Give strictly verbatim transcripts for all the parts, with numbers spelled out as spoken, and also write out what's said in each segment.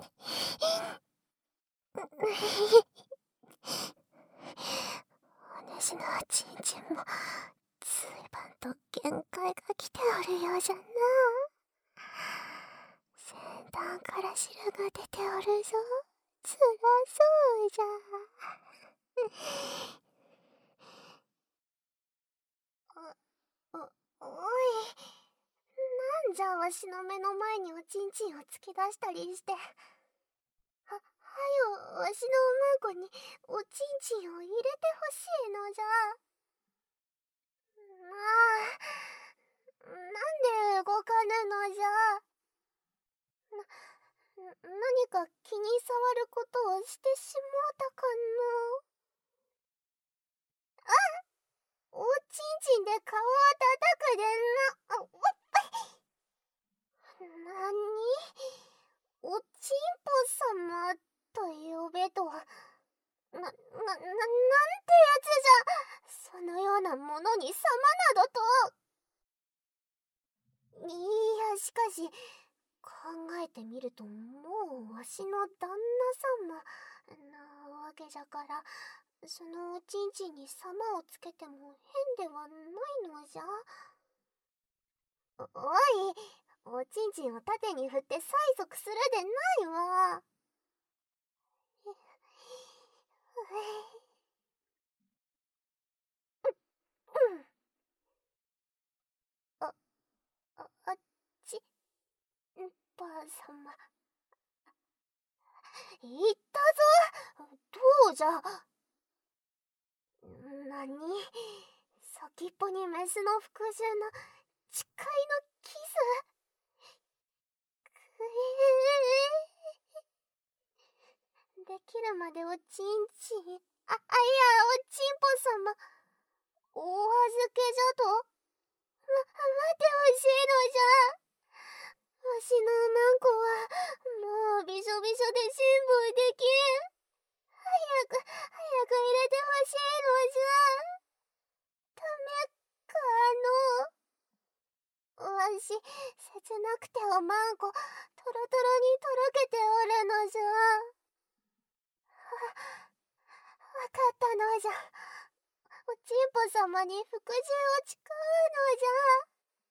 お主のおちんちんもずいぶんと限界が来ておるようじゃな。先端から汁が出ておるぞ。つらそうじゃ。お、お、おい、なんじゃわしの目の前におちんちんを突き出したりして。は、はよ、わしのおまんこにおちんちんを入れてほしいのじゃ。まあ、なんで動かぬのじゃ。な、何か気に障ることをしてしもうたかの。あ、おちんちんで顔を叩くでな。あ、おっぱい。なに、おちんぽ様と呼べとは。な、な、な、なんてやつじゃ。そのようなものに様などと。いや、しかし考えてみると、もうわしの旦那様なわけじゃから、そのおちんちんに様をつけても変ではないのじゃ。お、おい、おちんちんを縦に振って催促するでないわ。うん。あ、あ、あっち、んばあ様。言ったぞ。どうじゃ。なに、先っぽにメスの服従の誓いのキス。くえー、できるまでおちんちん、あ、あ、いや、おちんぽ様、お預けじゃと。ま、待ってほしいのじゃ。わしのおまんこはもうびしょびしょで辛抱できん。早く早く入れてほしいのじゃ。ダメかの。わし切なくておまんこトロトロにとろけておるのじゃ。わ、わかったのじゃ。おちんぽ様に服従を誓うのじゃ。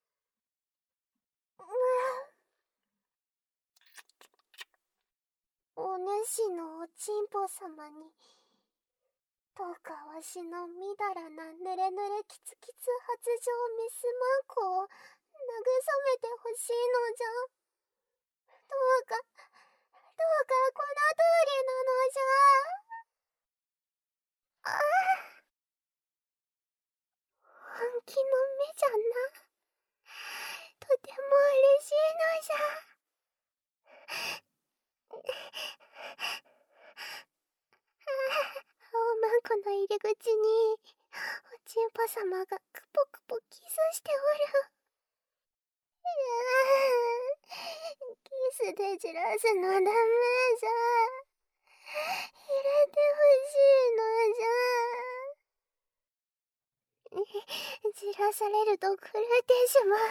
お主のおちんぽ様に、どうかわしのみだらなぬれぬれキツキツ発情メスマンコを慰めてほしいのじゃ。どうか、どうかこの通りなのじゃ。ああ、本気の目じゃな。とても嬉しいのじゃ。おまんこの入り口におちんぽ様がクポクポキスしておる。キスでじらすのダメじゃ。入れてほしいのじゃ。じらされると狂ってしま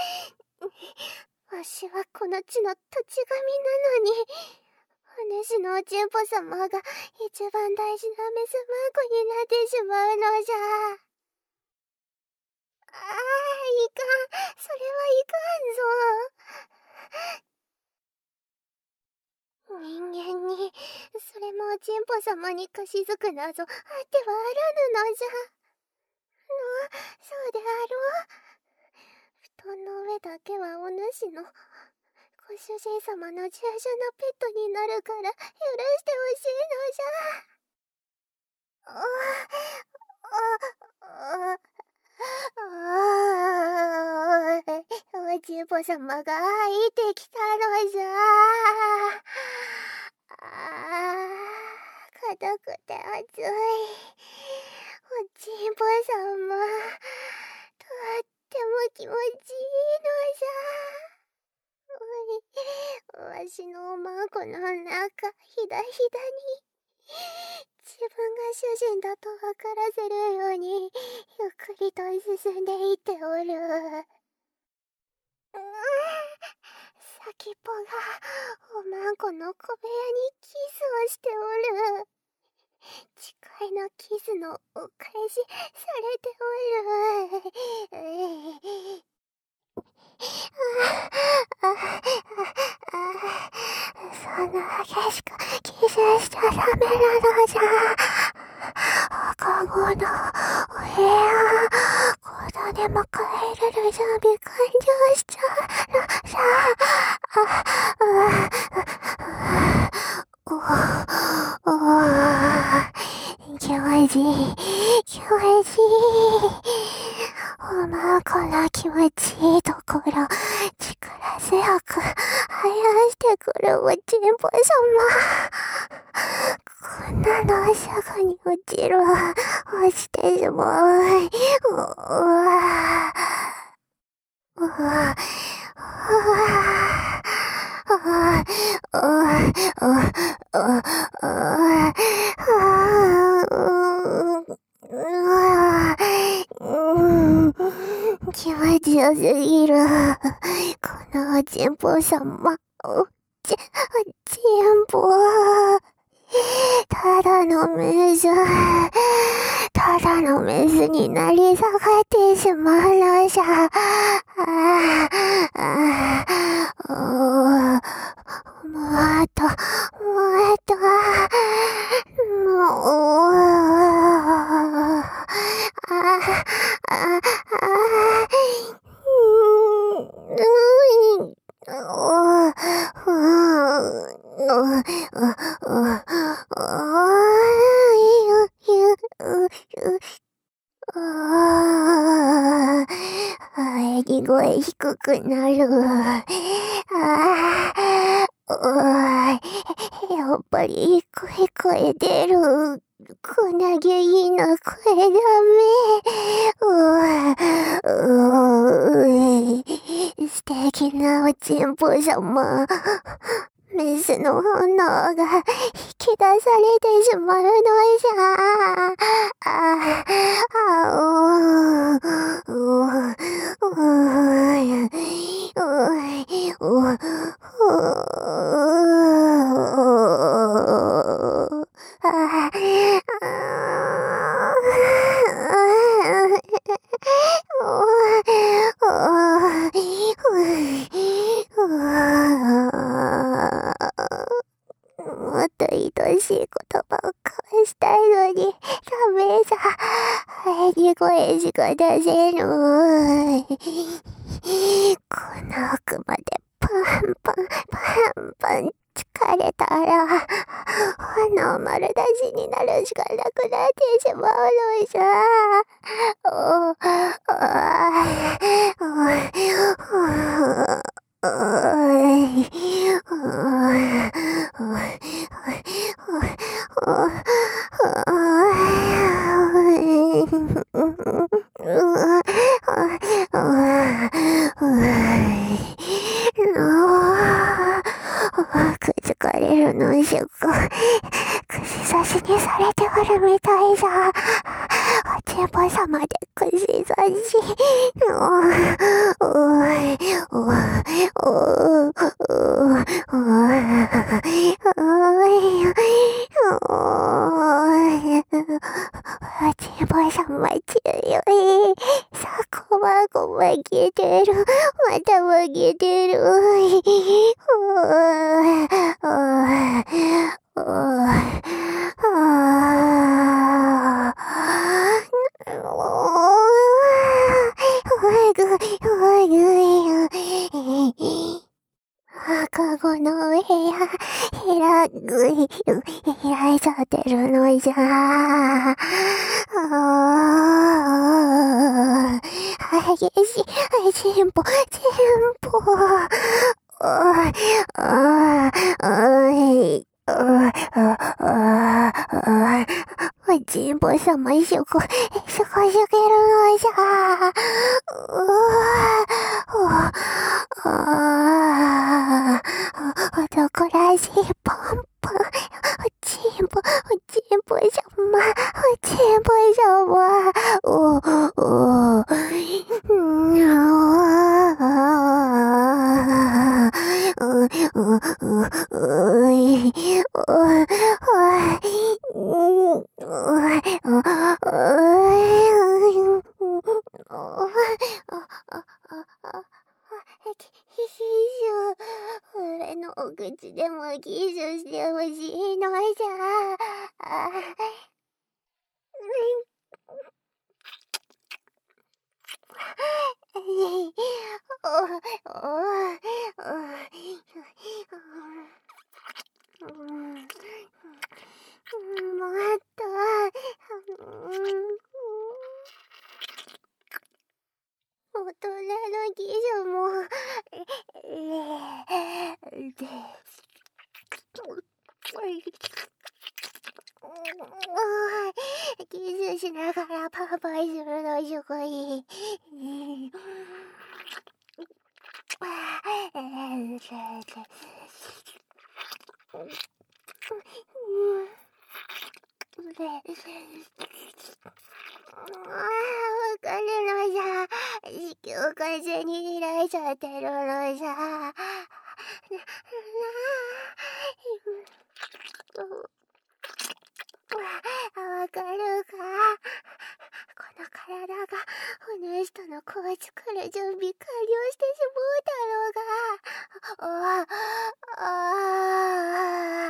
う。わしはこの地の土地神なのに、お主のおちんぽ様が一番大事なメスマーコになってしまうのじゃ。ああ、いかん、それはいかんぞ。人間にそれもおちんぽ様に貸し付くなどあってはあらぬのじゃ。の、そうであろう。布団の上だけはお主のご主人様の従順なペットになるから許してほしいのじゃ。ああ、ああ、おちんぽ様が入ってきたのじゃ。ああ、硬くて熱いおちんぽ様、とっても気持ちいいのじゃ。おい、わしのおまんこの中ひだひだに自分が主人だと分からせるようにゆっくりと進んでいっておる。う、先っぽがおまんこの小部屋にキスをしておる。誓いのキスのお返しされておる。そんな激しくキスしちゃダメなのじゃ。赤子のお部屋、子供でも帰れる準備完了しちゃうのじゃ。おお気持ちいい、気持ちいい。おまこの気持ちいいところ、力強く生やしてくるおちんぽ様。こんなのすぐに落ちるわ。落ちてしまう。うわうわうわ気持ちよすぎる。このおちんぽ様。おち、おちんぽ。ただのメス。ただのメスになり下がってしまうのじゃ。ああ、ああ、おー、もっと、もっと、もう、ああ、ああ、うん、うん、おー、うん、入り声低くなる。ああ、おい、やっぱり声声出る。こなげいな声だめ。うう素敵なおちんぽ様。メスの本能が引き出されてしまうのじゃ。ああ、あおおおおおもっと愛しい言葉を交わしたいのに、ダメじゃ。入り声しか出せぬ。この奥までパンパン、パンパン疲れたら、炎丸出しになるしかなくなってしまうのじゃ。おおおおおいくじかれるのしゅか串刺しにされておるみたいじゃ。おちんぽ様で串刺し。おおいおおおおおちんぽ様強い。そこはごまけてる。またまけてる。おおお赤子の部屋、ひらぐい、開いちゃってるのじゃ。ああ、激しい、ちんぽ、ちんぽ。おい、おい、おい、おちんぽ様しょこ、しょこしょけるのじゃ。うわああ男らしいポンポン。おちんぽ、おちんぽ様、おちんぽ様。おおうんうい、う、う、う、俺のお口でもキスしてほしいのじゃ。もっと、大人のキスも、キスしながらパパイするのすごい。わかるのじゃ。子宮完全に開いちゃってるのじゃ。わかるか？この体がお主との子を作る準備完了してしもうだろうが。ああ、ああ、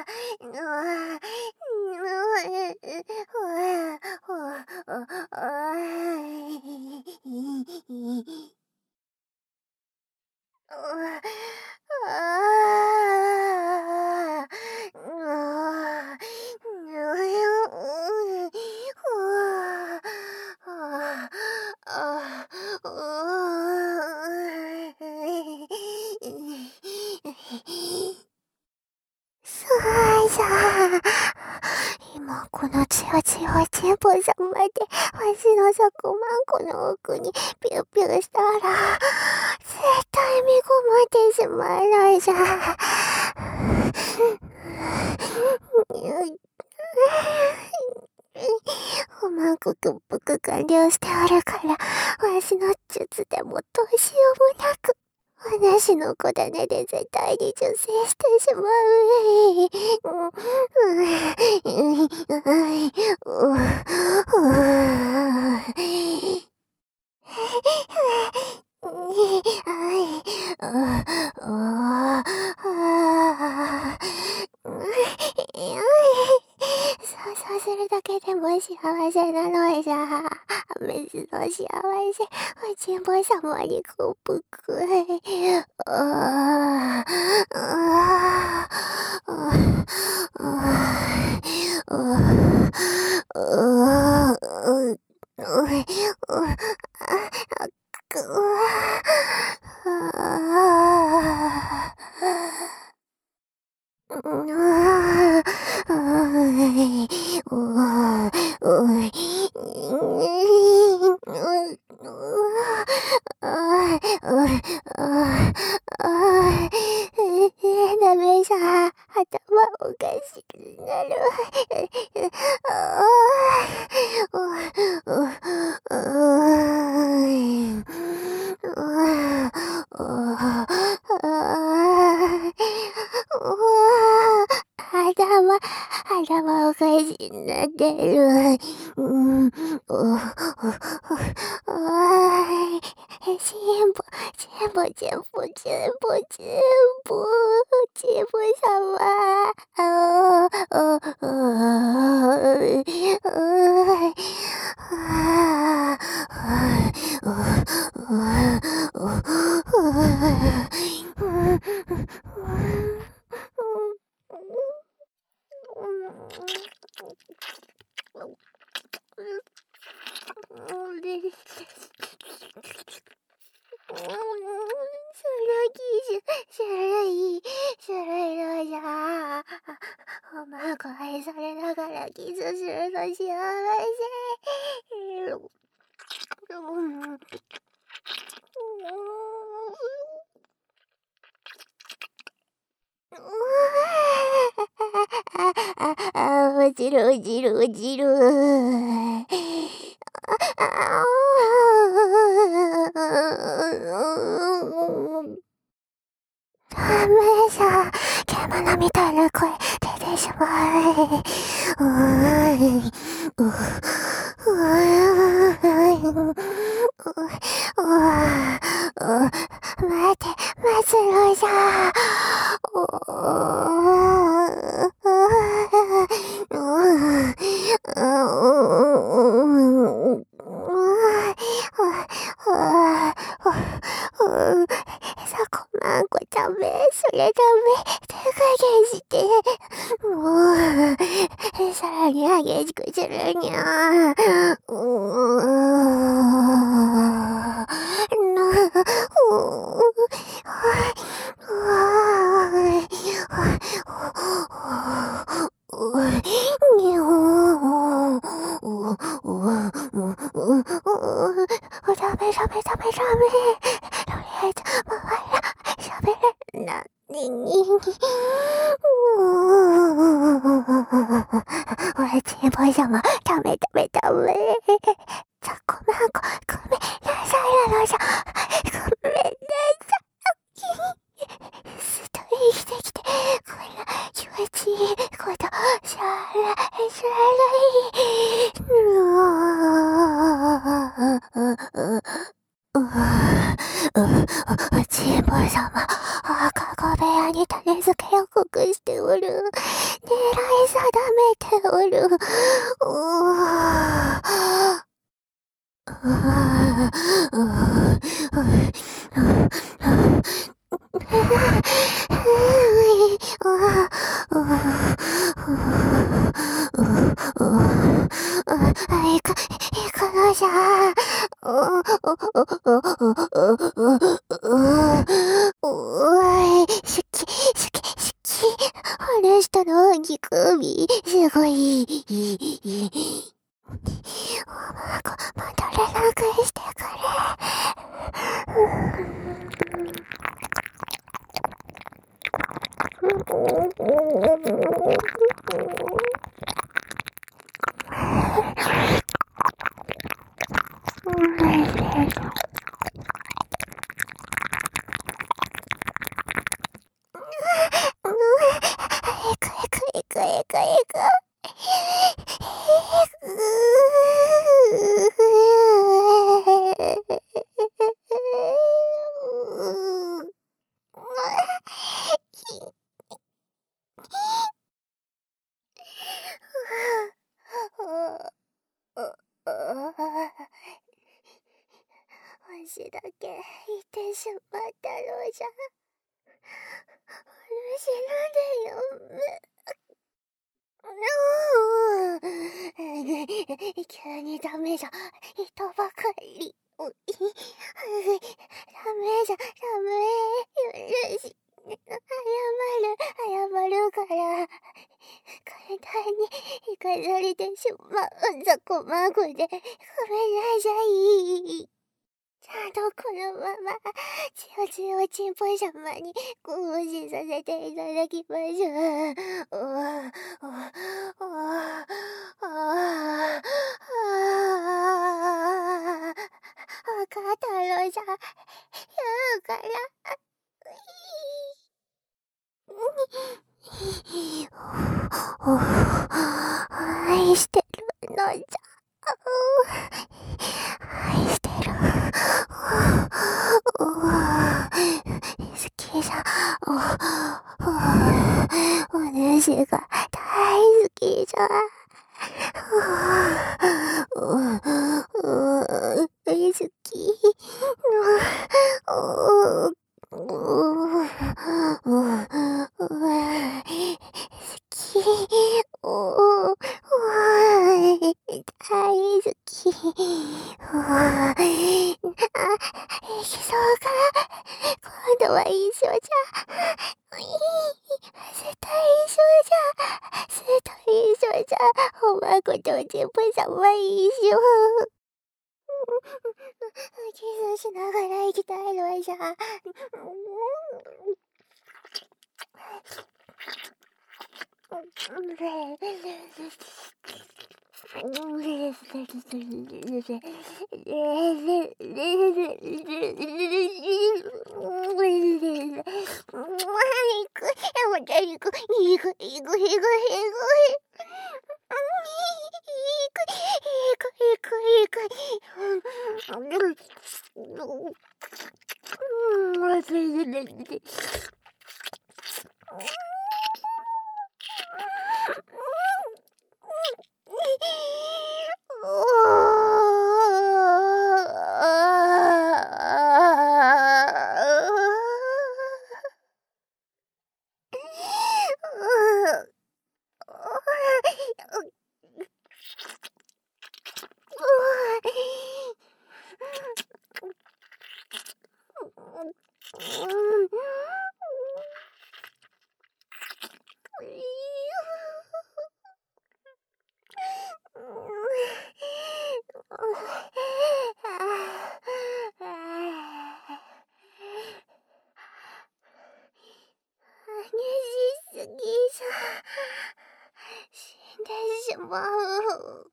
そうじゃ。今この血を血をチンポさんまでわしのそこまんこの奥にピューピューしたら絶対見込まれてしまうのじゃ。おまんこくっぽく完了しておるからわしの術でもどうしようもなく私の子種で絶対に受精してしまう。そうするだけでも幸せなのじゃ。水の幸せ、おちんぽ様にごぷく。ああ、ああ、あダメさ、頭おかしくなる。頭、頭おかしくなってる。うん、チンポ、チンポ、チンポ、チンポ、チンポ、チンポ様。ああ、あおまんこ愛されながらキスするの幸せ。あ、落ちる落ちる落ちる。ダメさ、獣みたな声出てしまう。うーん。ううーん。待て、待つのじゃ。うさこまんこダメ、それダメ、手加減して。もう、さらに激しくするにゃ。うダメダメダメダメ。とりあえず、まあ、喋れ、な、に、に、俺、ちんぽい様、ダメダメダメ。さこまんこ、ごめんなさいなのじゃ。ごめんなさい。ずっと生きてきて、こんな気持ちいいこと知らない、知らない。うう、ちんぽい様、赤子部屋に種付けを隠しておる。狙い定めておる。うぅ。いか、いかのじゃ。うい、好き、好き、好き。あの人の肉首、すごい。おまこ、戻れなくしてくれ。いくいくいくいくいく。足だけいてしまったのじゃ。死なんでよ。急にダメじゃ、人ばかり。ダメじゃ、ダメ。許し、謝る、謝るから。簡単に行かされてしまうざこまごで、ごめんなさい。ちゃんとこのまま、ちよちよちんぽい様にご奉仕させていただきましょう。うわ、うわ、うわ、ああ、わかったのじゃ、言うから。愛してるのじゃ。愛してる。好きじゃ。お主が大好きじゃ。大好き。大好き。あ、行きそうか。今度は一緒じゃ。絶対一緒じゃ。絶対一緒じゃ。おまことおちんぽさんは一緒。キスしながら行きたいのじゃ。 また行く、行く、行く、行く、行く。行く、行く、行く、行く。激しすぎじゃ死んでしまう。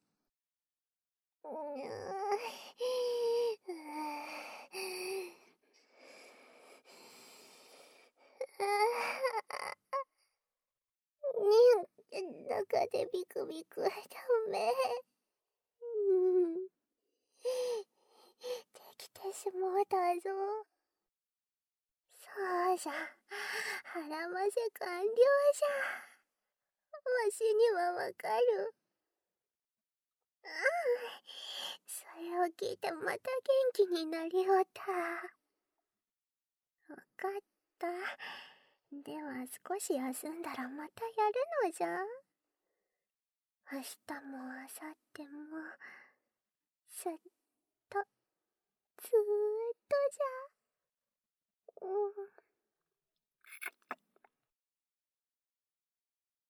ね、中でビクビクダメ。うん、できてしもうたぞ。そうじゃ、腹ませ完了じゃ。わしにはわかる。ああ、それを聞いてまた元気になりおった。わかった。では少し休んだらまたやるのじゃ。明日も明後日もずっとずーっとじゃ。うん。